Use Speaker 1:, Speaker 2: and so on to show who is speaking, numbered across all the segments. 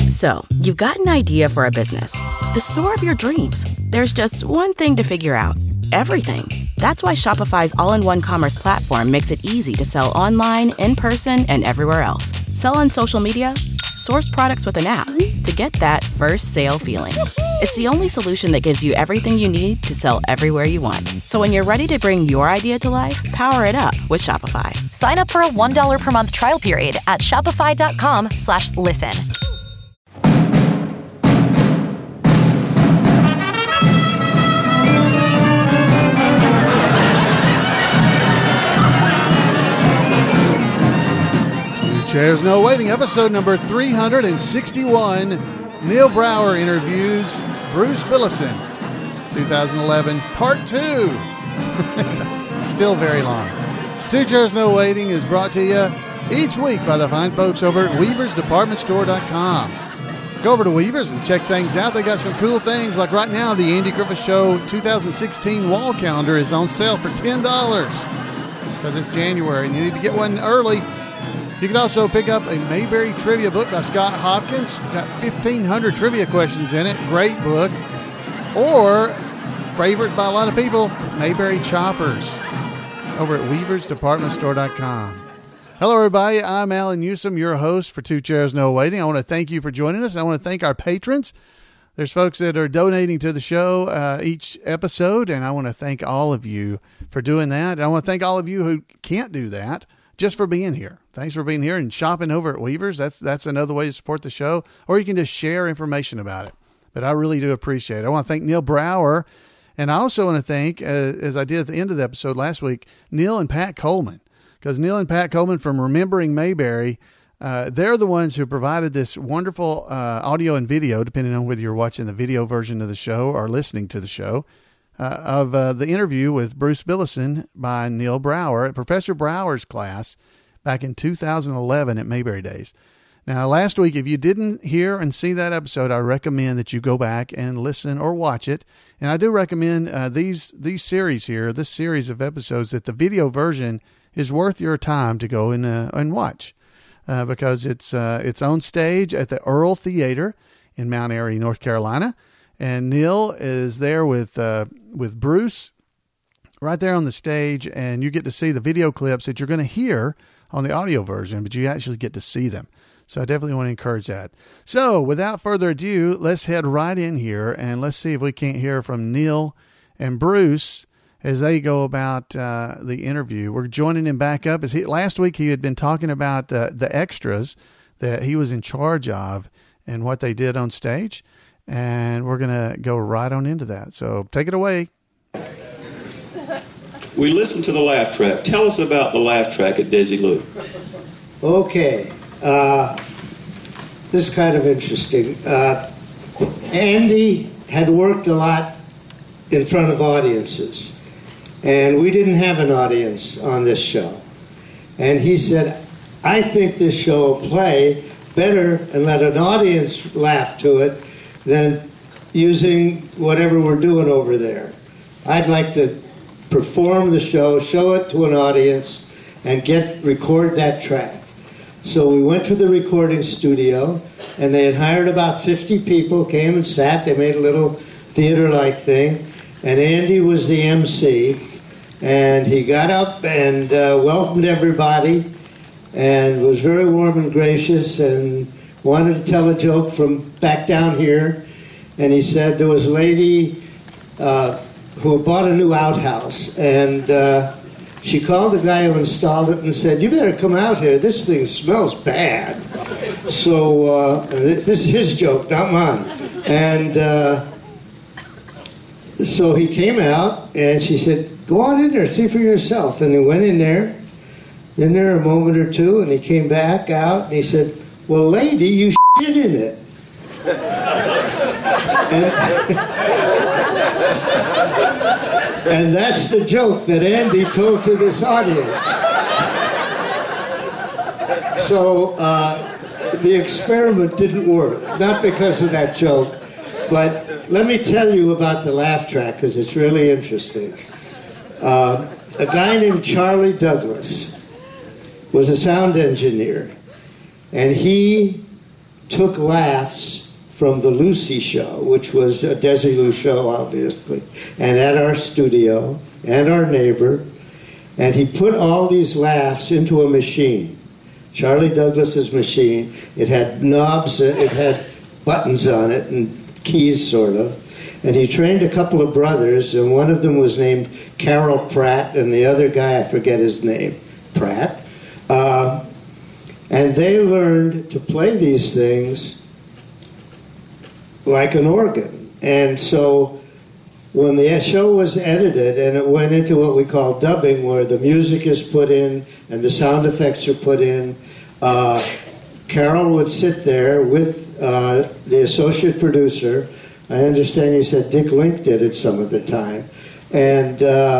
Speaker 1: So, you've got an idea for a business, the store of your dreams. There's just one thing to figure out: everything. That's why Shopify's all-in-one commerce platform makes it easy to sell online, in person, and everywhere else. Sell on social media, source products with an app to get that first sale feeling. It's the only solution that gives you everything you need to sell everywhere you want. So when you're ready to bring your idea to life, power it up with Shopify.
Speaker 2: Sign up for a $1 per month trial period at shopify.com/listen.
Speaker 3: Chairs No Waiting, episode number 361. Neil Brower interviews Bruce Billison, 2011, part 2. Still very long. Two Chairs No Waiting is brought to you each week by the fine folks over at WeaversDepartmentStore.com. Go over to Weavers and check things out. They got some cool things, like right now, the Andy Griffith Show 2016 wall calendar is on sale for $10 because it's January and you need to get one early. You can also pick up a Mayberry trivia book by Scott Hopkins. Got 1,500 trivia questions in it. Great book. Or, favorite by a lot of people, Mayberry Choppers over at WeaversDepartmentStore.com. Hello, everybody. I'm Alan Newsom, your host for Two Chairs No Waiting. I want to thank you for joining us. I want to thank our patrons. There's folks that are donating to the show each episode, and I want to thank all of you for doing that. And I want to thank all of you who can't do that, just for being here. Thanks for being here and shopping over at Weavers. That's another way to support the show, or you can just share information about it. But I really do appreciate it. I want to thank Neil Brower, and I also want to thank, as I did at the end of the episode last week, Neil and Pat Coleman, because Neil and Pat Coleman from Remembering Mayberry, they're the ones who provided this wonderful audio and video, depending on whether you're watching the video version of the show or listening to the show, of the interview with Bruce Billison by Neil Brower at Professor Brower's class back in 2011 at Mayberry Days. Now, last week, if you didn't hear and see that episode, I recommend that you go back and listen or watch it. And I do recommend these series here, this series of episodes, that the video version is worth your time to go and watch because it's on stage at the Earl Theater in Mount Airy, North Carolina. And Neil is there with Bruce right there on the stage, and you get to see the video clips that you're going to hear on the audio version, but you actually get to see them. So I definitely want to encourage that. So without further ado, let's head right in here, and let's see if we can't hear from Neil and Bruce as they go about the interview. We're joining him back up. Last week he had been talking about the extras that he was in charge of and what they did on stage. And we're going to go right on into that. So take it away.
Speaker 4: We listened to the laugh track. Tell us about the laugh track at Desilu.
Speaker 5: Okay. This is kind of interesting. Andy had worked a lot in front of audiences. And we didn't have an audience on this show. And he said, I think this show will play better and let an audience laugh to it than using whatever we're doing over there. I'd like to perform the show, show it to an audience, and record that track. So we went to the recording studio, and they had hired about 50 people, came and sat. They made a little theater-like thing, and Andy was the MC, and he got up and welcomed everybody, and was very warm and gracious, and wanted to tell a joke from back down here. And he said there was a lady who bought a new outhouse, and she called the guy who installed it and said, you better come out here, this thing smells bad. So this is his joke, not mine. And so he came out, and she said, go on in there, see for yourself. And he went in there a moment or two, and he came back out, and he said, well, lady, you shit in it. And that's the joke that Andy told to this audience. So the experiment didn't work, not because of that joke, but let me tell you about the laugh track, because it's really interesting. A guy named Charlie Douglas was a sound engineer, and he took laughs from the Lucy show, which was a Desilu show, obviously, and at our studio, and our neighbor, and he put all these laughs into a machine, Charlie Douglas's machine. It had knobs, it had buttons on it, and keys, sort of. And he trained a couple of brothers, and one of them was named Carol Pratt, and the other guy, I forget his name, Pratt. And they learned to play these things like an organ. And so when the show was edited and it went into what we call dubbing, where the music is put in and the sound effects are put in, Carol would sit there with the associate producer. I understand you said Dick Link did it some of the time. And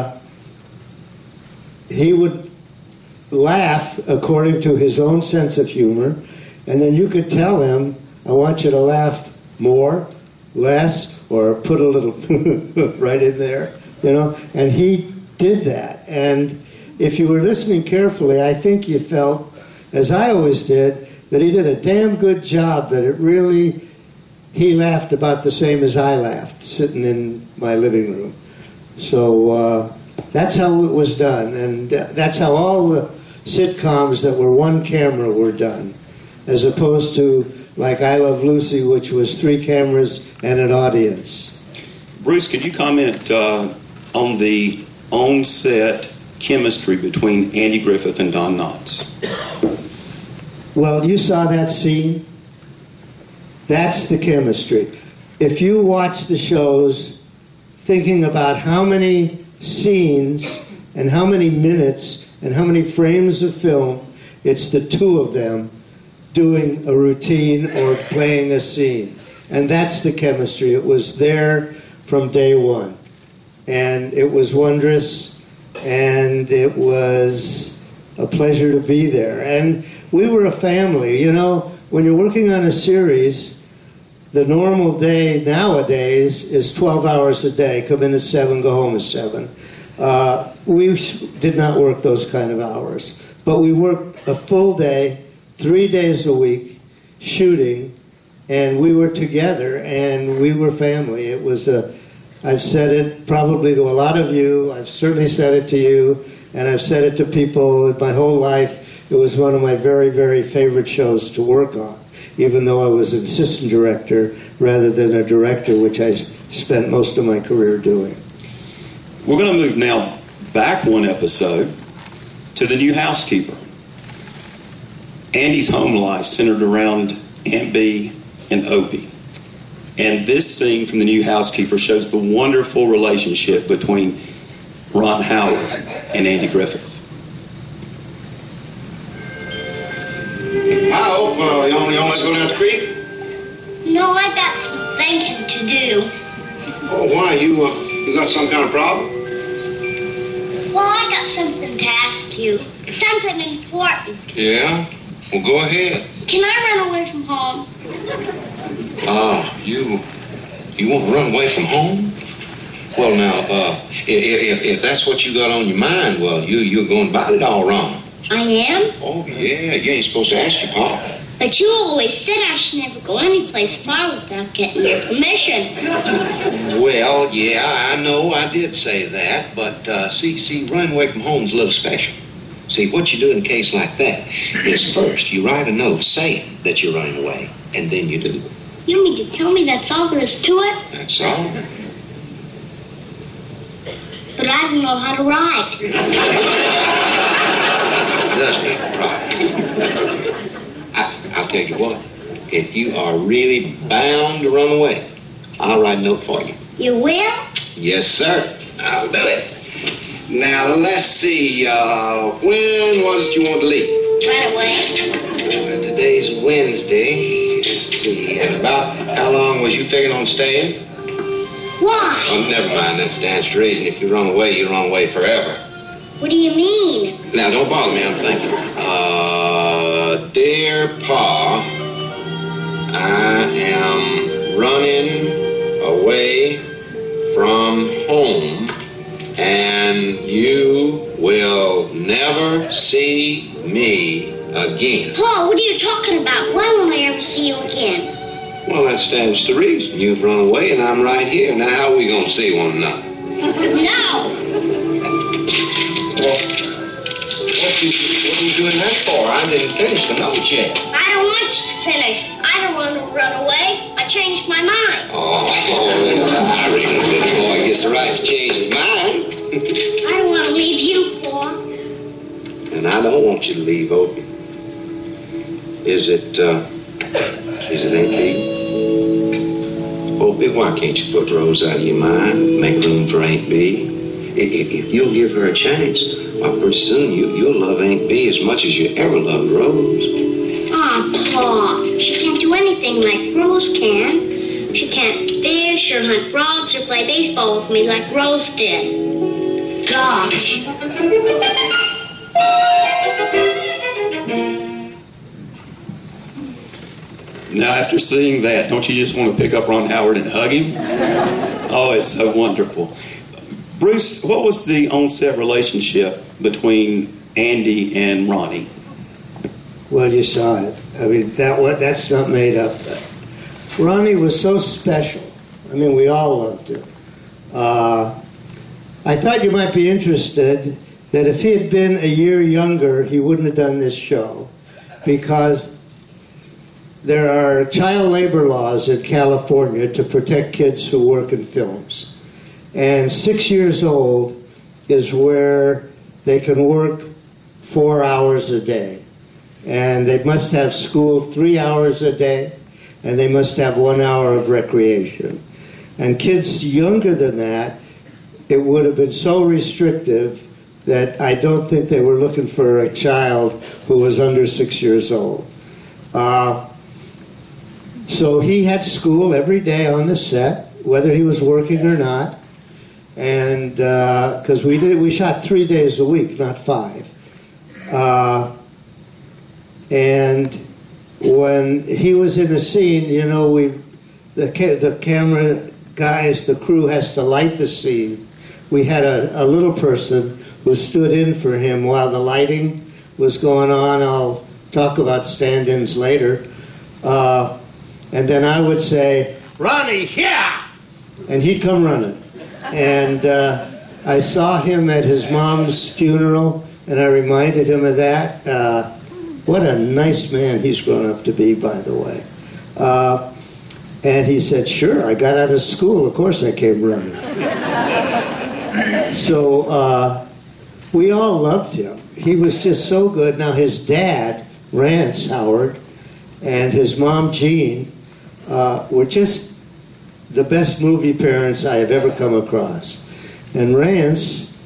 Speaker 5: he would laugh according to his own sense of humor, and then you could tell him, I want you to laugh more, less, or put a little right in there, you know, and he did that. And if you were listening carefully, I think you felt, as I always did, that he did a damn good job, that it really, he laughed about the same as I laughed, sitting in my living room. So that's how it was done, and that's how all the sitcoms that were one camera were done, as opposed to like I Love Lucy, which was 3 cameras and an audience.
Speaker 4: Bruce, could you comment on the on-set chemistry between Andy Griffith and Don Knotts?
Speaker 5: Well, you saw that scene. That's the chemistry. If you watch the shows thinking about how many scenes and how many minutes and how many frames of film, it's the two of them doing a routine or playing a scene. And that's the chemistry. It was there from day one. And it was wondrous, and it was a pleasure to be there. And we were a family. You know, when you're working on a series, the normal day nowadays is 12 hours a day. Come in at 7, go home at 7. We did not work those kind of hours, but we worked a full day, 3 days a week, shooting, and we were together, and we were family. It was I've said it probably to a lot of you, I've certainly said it to you, and I've said it to people my whole life. It was one of my very, very favorite shows to work on, even though I was an assistant director rather than a director, which I spent most of my career doing.
Speaker 4: We're going to move now back one episode to The New Housekeeper. Andy's home life centered around Aunt Bee and Opie. And this scene from The New Housekeeper shows the wonderful relationship between Ron Howard and Andy Griffith.
Speaker 6: I hope you only want to go down the creek.
Speaker 7: No, I got some thinking to do.
Speaker 6: Oh, why? You got some kind of problem?
Speaker 7: Well, I got something to ask you. Something important.
Speaker 6: Yeah? Well, go ahead.
Speaker 7: Can I run away from home?
Speaker 6: You want to run away from home? Well, now, if that's what you got on your mind, well, you're going about it all wrong.
Speaker 7: I am?
Speaker 6: Oh, yeah. You ain't supposed to ask your pa.
Speaker 7: But you always said I should never go anyplace far without getting your permission.
Speaker 6: Well, yeah, I know I did say that, but see, running away from home's a little special. See, what you do in a case like that is first you write a note saying that you're running away, and then you do it.
Speaker 7: You mean to tell me that's all there is to it?
Speaker 6: That's all.
Speaker 7: But I don't know how to write.
Speaker 6: Right. I'll tell you what, if you are really bound to run away, I'll write a note for you.
Speaker 7: You will?
Speaker 6: Yes, sir. I'll do it. Now, let's see, when was it you want to leave?
Speaker 7: Right away.
Speaker 6: Today's Wednesday. Let's see, and about how long was you figuring on staying?
Speaker 7: Why?
Speaker 6: Oh, never mind, that stands to reason. If you run away, you run away forever.
Speaker 7: What do you mean?
Speaker 6: Now, don't bother me, I'm thinking. Dear Pa, I am running away from home, and you will never see me Again.
Speaker 7: Paul, what are you talking about? Why won't I ever see you again?
Speaker 6: Well, that stands to reason. You've run away and I'm right here. Now, how are we going to see one another?
Speaker 7: No!
Speaker 6: Well, what are you doing that for? I didn't finish the note yet.
Speaker 7: I don't want you to finish. I don't want to run away. I changed my mind.
Speaker 6: Oh, I reckon a little boy gets the right to change his mind.
Speaker 7: I don't want to leave you, Paul.
Speaker 6: And I don't want you to leave, Opie. Is it Aunt B? Opie, why can't you put Rose out of your mind? Make room for Aunt B? If you'll give her a chance, well, pretty soon you'll love Aunt B as much as you ever loved Rose.
Speaker 7: Oh, Paul, she can't do anything like Rose can. She can't fish or hunt frogs or play baseball with me like Rose did. Gosh.
Speaker 4: Now, after seeing that, don't you just want to pick up Ron Howard and hug him? Oh, it's so wonderful. Bruce, what was the on-set relationship between Andy and Ronnie?
Speaker 5: Well, you saw it. I mean, that's not made up. Ronnie was so special. I mean, we all loved him. I thought you might be interested that if he had been a year younger, he wouldn't have done this show, because there are child labor laws in California to protect kids who work in films. And 6 years old is where they can work 4 hours a day. And they must have school 3 hours a day, and they must have 1 hour of recreation. And kids younger than that, it would have been so restrictive that I don't think they were looking for a child who was under 6 years old. So he had school every day on the set, whether he was working or not. And because we shot 3 days a week, not 5. And when he was in a scene, you know, the camera guys, the crew has to light the scene. We had a little person who stood in for him while the lighting was going on. I'll talk about stand-ins later. And then I would say, "Ronnie, here!" And he'd come running. And I saw him at his mom's funeral, and I reminded him of that. What a nice man he's grown up to be, by the way. And he said, "Sure, I got out of school. Of course I came running." So we all loved him. He was just so good. Now his dad, Rance Howard, and his mom, Jean, were just the best movie parents I have ever come across. And Rance,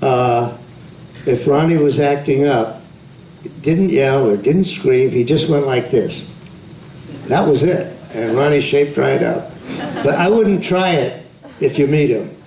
Speaker 5: if Ronnie was acting up, didn't yell or didn't scream, he just went like this. That was it. And Ronnie shaped right up. But I wouldn't try it if you meet him.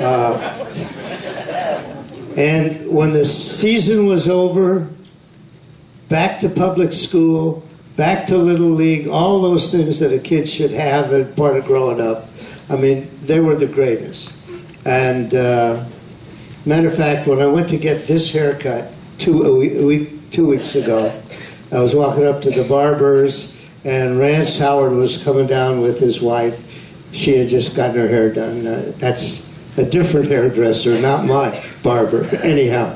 Speaker 5: And when the season was over, back to public school, back to Little League, all those things that a kid should have as part of growing up. I mean, they were the greatest. And matter of fact, when I went to get this haircut 2 weeks ago, I was walking up to the barber's, and Rance Howard was coming down with his wife. She had just gotten her hair done. That's a different hairdresser, not my barber. Anyhow.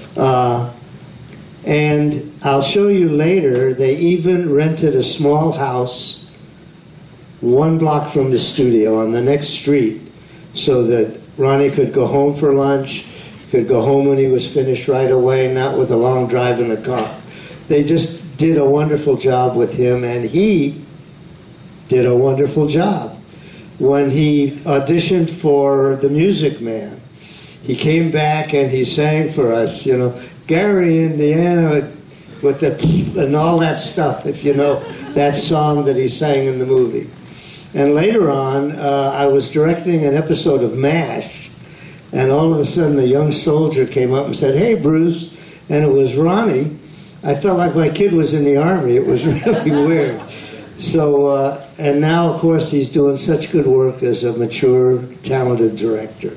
Speaker 5: And I'll show you later, they even rented a small house 1 block from the studio on the next street so that Ronnie could go home for lunch, could go home when he was finished right away, not with a long drive in the car. They just did a wonderful job with him, and he did a wonderful job. When he auditioned for The Music Man, he came back and he sang for us, you know, Gary, Indiana, with the and all that stuff, if you know that song that he sang in the movie. And later on, I was directing an episode of MASH, and all of a sudden a young soldier came up and said, "Hey, Bruce," and it was Ronnie. I felt like my kid was in the Army. It was really weird. So, and now, of course, he's doing such good work as a mature, talented director.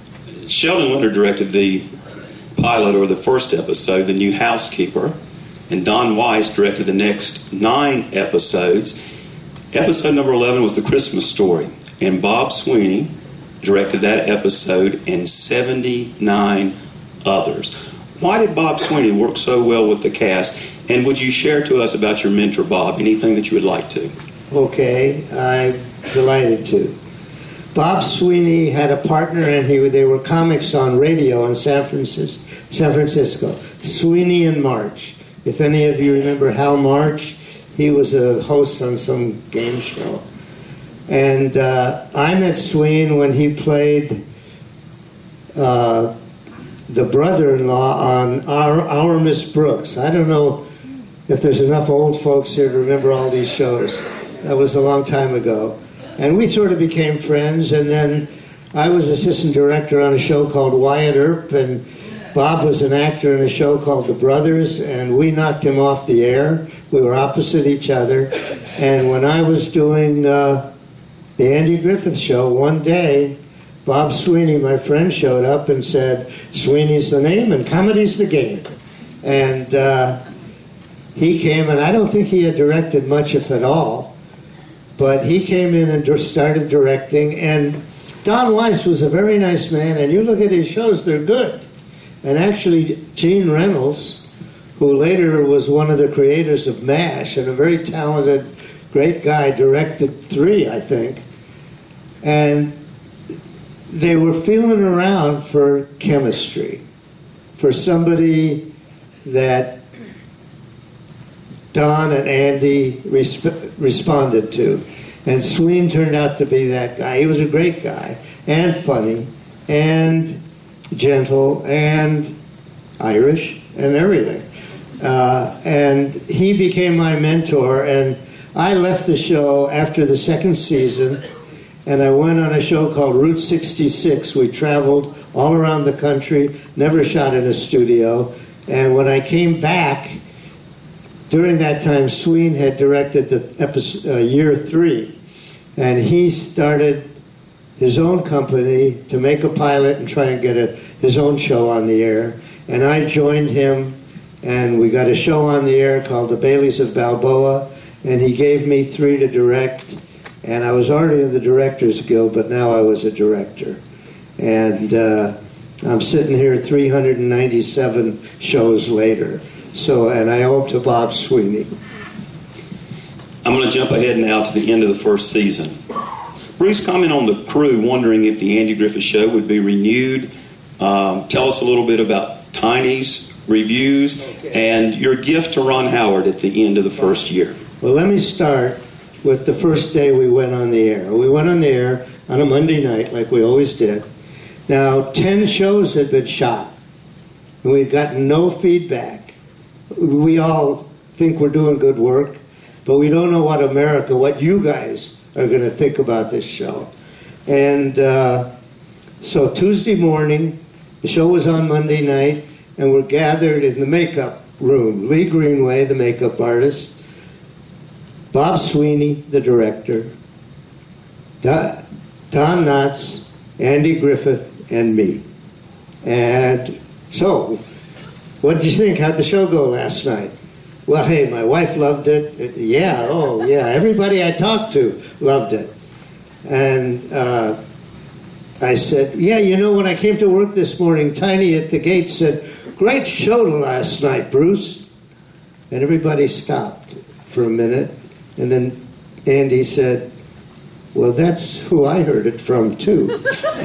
Speaker 4: Sheldon Leonard directed the pilot, or the first episode, The New Housekeeper, and Don Weiss directed the next 9 episodes. Episode number 11 was The Christmas Story, and Bob Sweeney directed that episode and 79 others. Why did Bob Sweeney work so well with the cast? And would you share to us about your mentor, Bob? Anything that you would like to?
Speaker 5: Okay, I'm delighted to. Bob Sweeney had a partner, and they were comics on radio in San Francisco. Sweeney and March. If any of you remember Hal March, he was a host on some game show. And I met Sweeney when he played the brother-in-law on Our Miss Brooks. I don't know if there's enough old folks here to remember all these shows. That was a long time ago. And we sort of became friends, and then I was assistant director on a show called Wyatt Earp, and Bob was an actor in a show called The Brothers, and we knocked him off the air. We were opposite each other. And when I was doing the Andy Griffith Show, one day, Bob Sweeney, my friend, showed up and said, "Sweeney's the name and comedy's the game." And he came, and I don't think he had directed much, if at all, but he came in and started directing. And Don Weiss was a very nice man, and you look at his shows, they're good. And actually, Gene Reynolds, who later was one of the creators of MASH, and a very talented, great guy, directed 3, I think. And they were feeling around for chemistry, for somebody that Don and Andy responded to. And Sweeney turned out to be that guy. He was a great guy, and funny, and gentle, and Irish, and everything. And he became my mentor, and I left the show after the 2nd season, and I went on a show called Route 66. We traveled all around the country, never shot in a studio. And when I came back, during that time, Sweeney had directed the episode, year 3, and he started his own company to make a pilot and try and get his own show on the air. And I joined him, and we got a show on the air called The Baileys of Balboa, and he gave me 3 to direct. And I was already in the Directors Guild, but now I was a director. And I'm sitting here 397 shows later. So, and I owe to Bob Sweeney.
Speaker 4: I'm going to jump ahead now to the end of the 1st season. Bruce, comment on the crew wondering if the Andy Griffith Show would be renewed. Tell us a little bit about Tiny's reviews and your gift to Ron Howard at the end of the 1st year.
Speaker 5: Well, let me start with the first day we went on the air. We went on the air on a Monday night, like we always did. Now, 10 shows had been shot, and we'd gotten no feedback. We all think we're doing good work, but we don't know what you guys are going to think about this show. And so Tuesday morning, the show was on Monday night, and we're gathered in the makeup room. Lee Greenway, the makeup artist, Bob Sweeney, the director, Don Knotts, Andy Griffith, and me. And so, what did you think? How'd the show go last night? Well, hey, my wife loved it. Yeah, oh, yeah. Everybody I talked to loved it. And I said, yeah, you know, when I came to work this morning, Tiny at the gate said, "Great show last night, Bruce." And everybody stopped for a minute. And then Andy said, "Well, that's who I heard it from, too."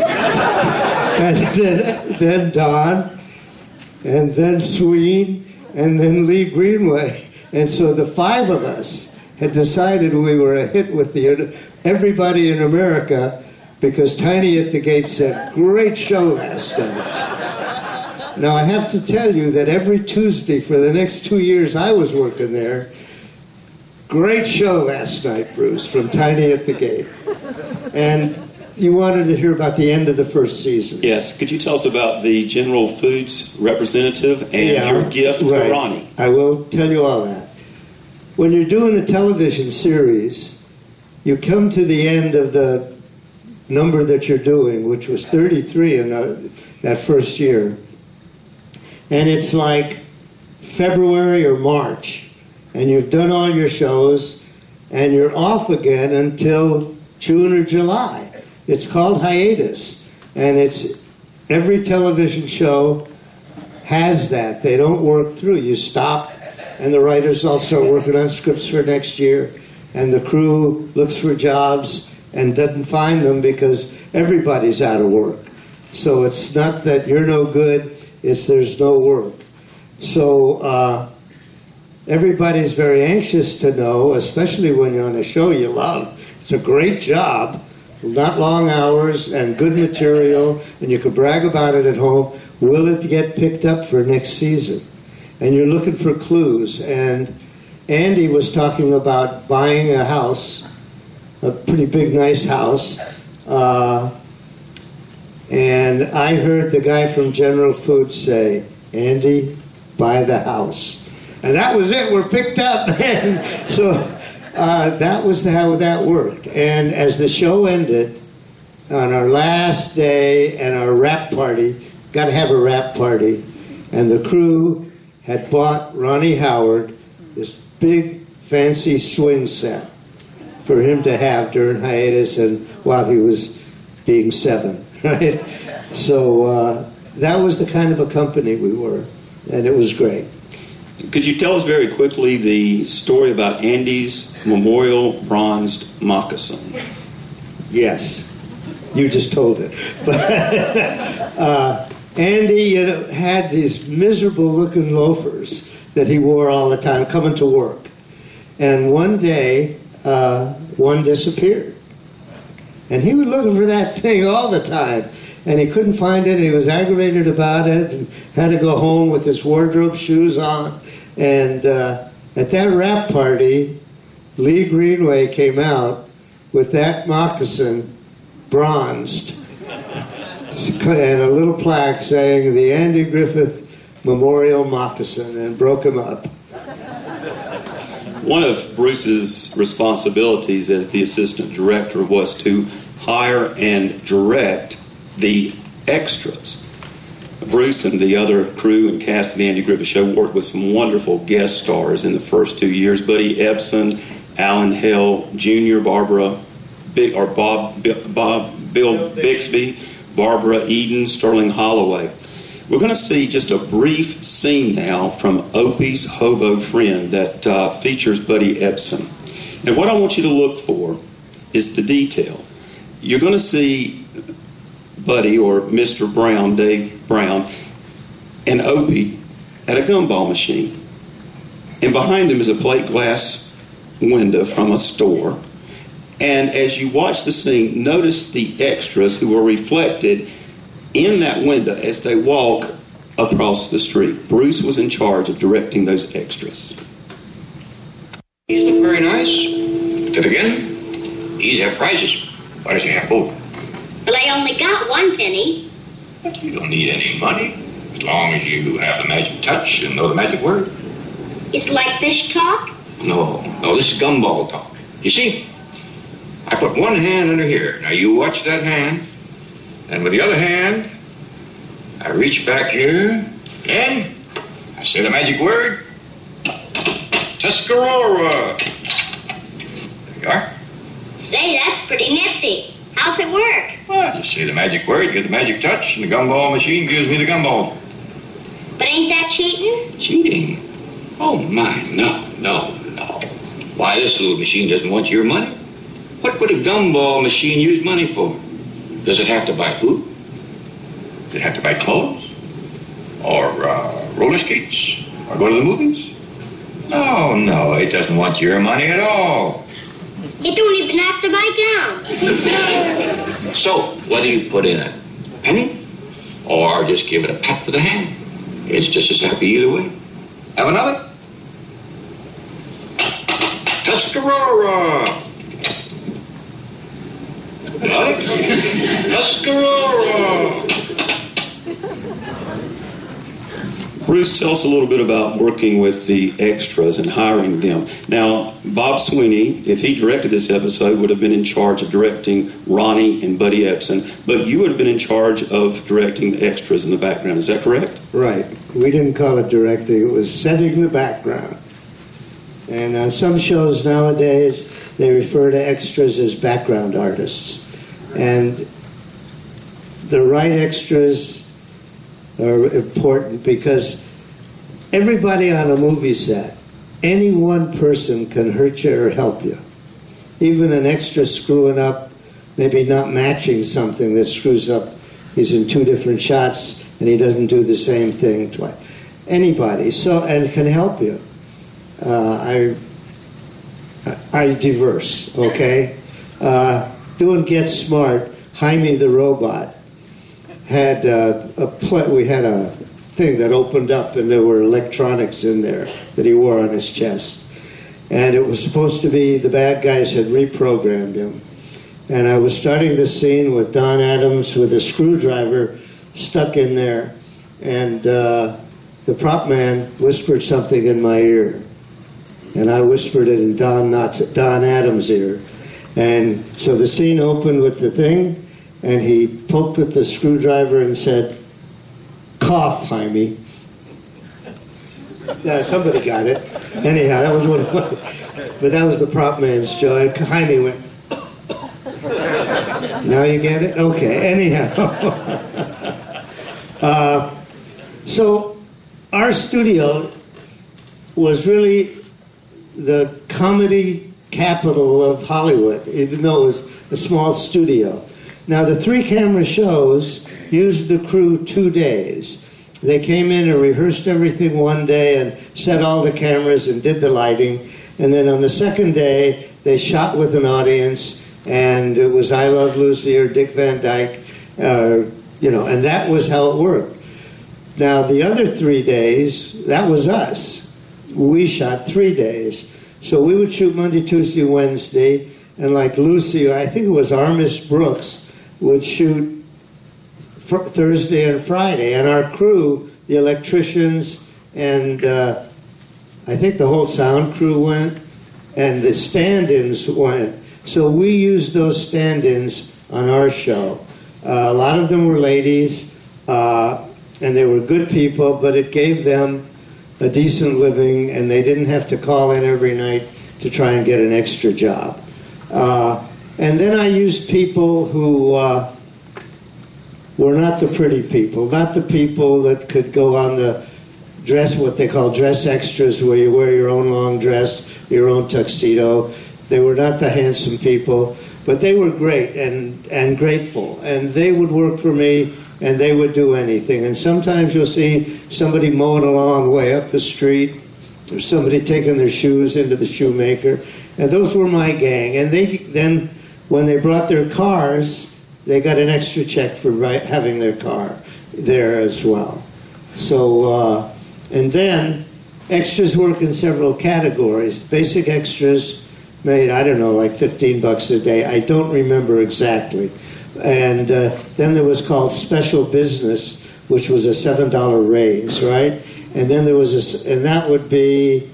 Speaker 5: And then Don, and then Sweeney, and then Lee Greenway. And so the 5 of us had decided we were a hit with everybody in America because Tiny at the Gate said, "Great show last night." Now, I have to tell you that every Tuesday for the next 2 years I was working there, "Great show last night, Bruce," from Tiny at the Gate. And you wanted to hear about the end of the 1st season.
Speaker 4: Yes. Could you tell us about the General Foods representative and your gift to Ronnie?
Speaker 5: I will tell you all that. When you're doing a television series, you come to the end of the number that you're doing, which was 33 in that 1st year. And it's like February or March, and you've done all your shows, and you're off again until June or July. It's called hiatus, and it's every television show has that. They don't work through. You stop, and the writers all start working on scripts for next year, and the crew looks for jobs and doesn't find them because everybody's out of work. So it's not that you're no good, it's there's no work. So everybody's very anxious to know, especially when you're on a show you love. It's a great job, not long hours and good material, and you can brag about it at home. Will it get picked up for next season? And you're looking for clues. And Andy was talking about buying a house, a pretty big, nice house. And I heard the guy from General Foods say, Andy, buy the house. And that was it. We're picked up. And so that was how that worked. And as the show ended, on our last day and our wrap party, got to have a wrap party, and the crew had bought Ronnie Howard this big, fancy swing set for him to have during hiatus and while he was being 7, right? So that was the kind of a company we were, and it was great.
Speaker 4: Could you tell us very quickly the story about Andy's memorial bronzed moccasin?
Speaker 5: Yes, you just told it. But Andy had these miserable-looking loafers that he wore all the time coming to work. And one day, one disappeared. And he was looking for that thing all the time. And he couldn't find it. He was aggravated about it and had to go home with his wardrobe shoes on. And at that wrap party, Lee Greenway came out with that moccasin bronzed and a little plaque saying the Andy Griffith Memorial Moccasin, and broke him up.
Speaker 4: One of Bruce's responsibilities as the assistant director was to hire and direct the extras. Bruce and the other crew and cast of the Andy Griffith Show worked with some wonderful guest stars in the first 2 years. Buddy Ebsen, Alan Hale Jr., Bill Bixby, Barbara Eden, Sterling Holloway. We're going to see just a brief scene now from Opie's Hobo Friend that features Buddy Ebsen. And what I want you to look for is the detail. You're going to see Buddy, or Mr. Brown, Dave Brown, and Opie at a gumball machine. And behind them is a plate glass window from a store. And as you watch the scene, notice the extras who are reflected in that window as they walk across the street. Bruce was in charge of directing those extras.
Speaker 6: These look very nice. To begin, these have prizes. Why don't you have both?
Speaker 7: Well, I only got 1 penny.
Speaker 6: But you don't need any money, as long as you have the magic touch and know the magic word.
Speaker 7: It's like fish talk?
Speaker 6: No, this is gumball talk. You see, I put one hand under here. Now you watch that hand. And with the other hand, I reach back here, and I say the magic word, Tuscarora. There you are.
Speaker 7: Say, that's pretty nifty. How's it work?
Speaker 6: Well, you say the magic word, get the magic touch, and the gumball machine gives me the gumball.
Speaker 7: But ain't that cheating?
Speaker 6: Cheating? Oh, my, no. Why, this little machine doesn't want your money. What would a gumball machine use money for? Does it have to buy food? Does it have to buy clothes? Or roller skates? Or go to the movies? No, it doesn't want your money at all.
Speaker 7: It don't even have to buy down.
Speaker 6: So, what do you put in it? A penny? Or just give it a pat with the hand? It's just as happy either way. Have another? Tuscarora! Another? Tuscarora!
Speaker 4: Bruce, tell us a little bit about working with the extras and hiring them. Now, Bob Sweeney, if he directed this episode, would have been in charge of directing Ronnie and Buddy Epson, but you would have been in charge of directing the extras in the background. Is that correct?
Speaker 5: Right. We didn't call it directing. It was setting the background. And on some shows nowadays, they refer to extras as background artists. And the right extras are important because everybody on a movie set, any one person can hurt you or help you. Even an extra screwing up, maybe not matching something that screws up. He's in two different shots and he doesn't do the same thing twice. Anybody, and can help you. I diverse, okay? Doing Get Smart, Jaime the Robot had we had a thing that opened up and there were electronics in there that he wore on his chest. And it was supposed to be the bad guys had reprogrammed him. And I was starting the scene with Don Adams with a screwdriver stuck in there. And the prop man whispered something in my ear. And I whispered it in Don Adams' ear. And so the scene opened with the thing, and he poked with the screwdriver and said, "Cough, Jaime." Yeah, somebody got it. Anyhow, that was one of my, but that was the prop man's joy. Jaime went, now you get it? Okay, anyhow. So our studio was really the comedy capital of Hollywood, even though it was a small studio. Now, the 3-camera shows used the crew 2 days. They came in and rehearsed everything one day and set all the cameras and did the lighting. And then on the second day, they shot with an audience, and it was I Love Lucy or Dick Van Dyke, and that was how it worked. Now, the other 3 days, that was us. We shot 3 days. So we would shoot Monday, Tuesday, Wednesday, and like Lucy, or I think it was Armis Brooks, would shoot Thursday and Friday. And our crew, the electricians, and I think the whole sound crew went, and the stand-ins went. So we used those stand-ins on our show. A lot of them were ladies, and they were good people, but it gave them a decent living, and they didn't have to call in every night to try and get an extra job. And then I used people who were not the pretty people, not the people that could go on the dress, what they call dress extras, where you wear your own long dress, your own tuxedo. They were not the handsome people, but they were great and grateful. And they would work for me, and they would do anything. And sometimes you'll see somebody mowing a lawn way up the street, or somebody taking their shoes into the shoemaker. And those were my gang. And they then, when they brought their cars, they got an extra check for having their car there as well. So, and then extras work in several categories. Basic extras made, I don't know, like $15 a day. I don't remember exactly. And then there was called special business, which was a $7 raise, right? And then there was and that would be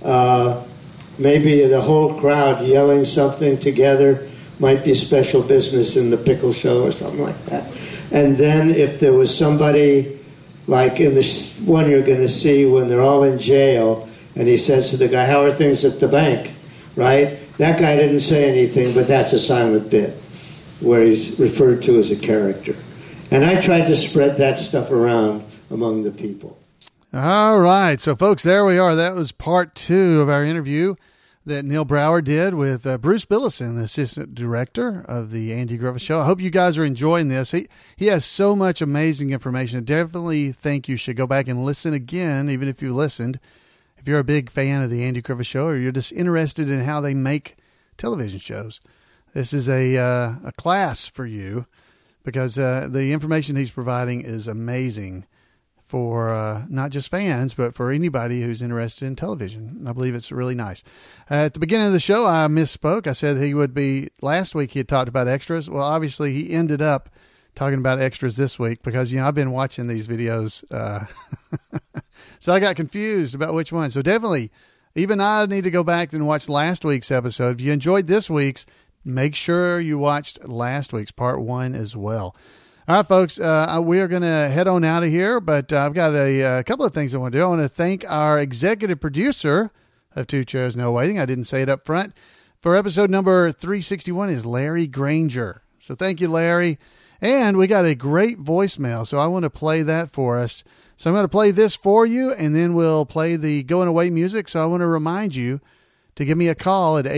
Speaker 5: maybe the whole crowd yelling something together, might be special business in the pickle show or something like that. And then if there was somebody, like in the one you're going to see when they're all in jail, and he says to the guy, "How are things at the bank?" Right? That guy didn't say anything, but that's a silent bit where he's referred to as a character. And I tried to spread that stuff around among the people.
Speaker 3: All right. So, folks, there we are. That was part 2 of our interview that Neil Brower did with Bruce Billison, the assistant director of the Andy Griffith Show. I hope you guys are enjoying this. He has so much amazing information. I definitely think you should go back and listen again, even if you listened. If you're a big fan of the Andy Griffith Show, or you're just interested in how they make television shows, this is a class for you, because the information he's providing is amazing for not just fans, but for anybody who's interested in television. I believe it's really nice. At the beginning of the show, I misspoke. I said he would be, last week he had talked about extras. Well, obviously he ended up talking about extras this week, because, I've been watching these videos So I got confused about which one. So definitely, even I need to go back and watch last week's episode. If you enjoyed this week's, make sure you watched last week's part 1 as well. All right, folks, we are going to head on out of here, but I've got a couple of things I want to do. I want to thank our executive producer of Two Chairs No Waiting. I didn't say it up front. For episode number 361 is Larry Granger. So thank you, Larry. And we got a great voicemail, so I want to play that for us. So I'm going to play this for you, and then we'll play the going away music. So I want to remind you to give me a call at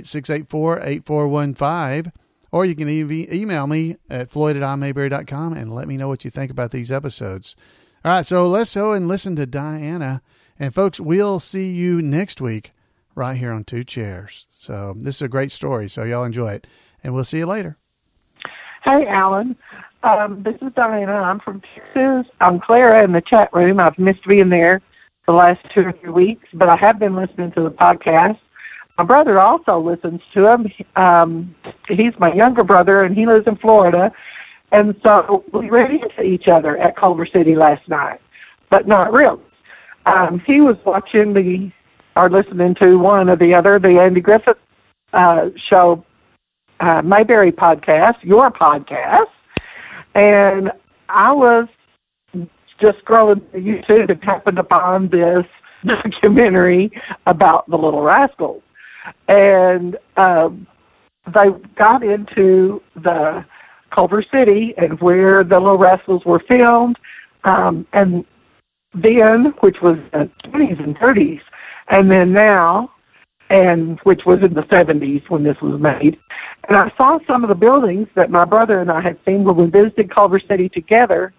Speaker 3: 888-684-8415, or you can email me at floyd@imayberry.com and let me know what you think about these episodes. All right, so let's go and listen to Diana. And folks, we'll see you next week right here on Two Chairs. So this is a great story, so y'all enjoy it. And we'll see you later.
Speaker 8: Hey, Alan. This is Diana. I'm from Texas. I'm Clara in the chat room. I've missed being there the last 2 or 3 weeks, but I have been listening to the podcast. My brother also listens to them. He's my younger brother, and he lives in Florida. And so we ran into each other at Culver City last night, but not really. He was watching listening to one or the other, the Andy Griffith show, Mayberry podcast, your podcast, and I was just scrolling through YouTube and happened upon this documentary about the Little Rascals. And they got into the Culver City and where the Little Rascals were filmed, and then, which was the 20s and 30s, and then now, and which was in the 70s when this was made. And I saw some of the buildings that my brother and I had seen when we visited Culver City together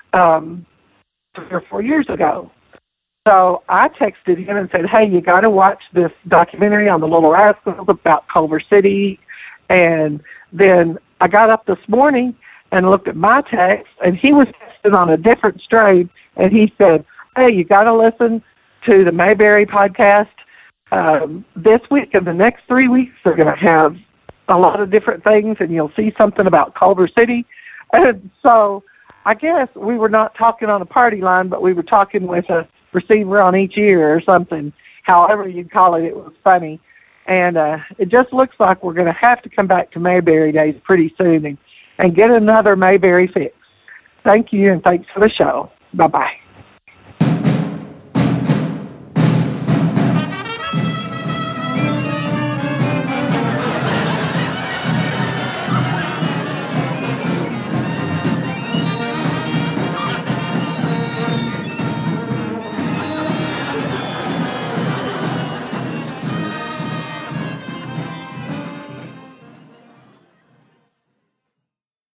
Speaker 8: 3 or 4 years ago. So I texted him and said, hey, you got to watch this documentary on the Little Rascals about Culver City. And then I got up this morning and looked at my text, and he was texting on a different strain, and he said, hey, you got to listen to the Mayberry podcast. This week and the next 3 weeks are going to have a lot of different things, and you'll see something about Culver City. And so I guess we were not talking on a party line, but we were talking with a receiver on each ear or something. However you call it, it was funny. And it just looks like we're going to have to come back to Mayberry Days pretty soon and get another Mayberry fix. Thank you, and thanks for the show. Bye-bye.